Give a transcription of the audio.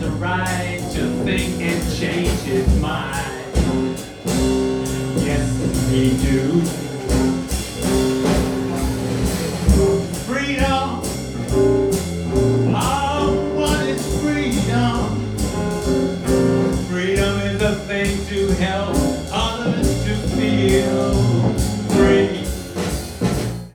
the right to think and change his mind. Yes, we do.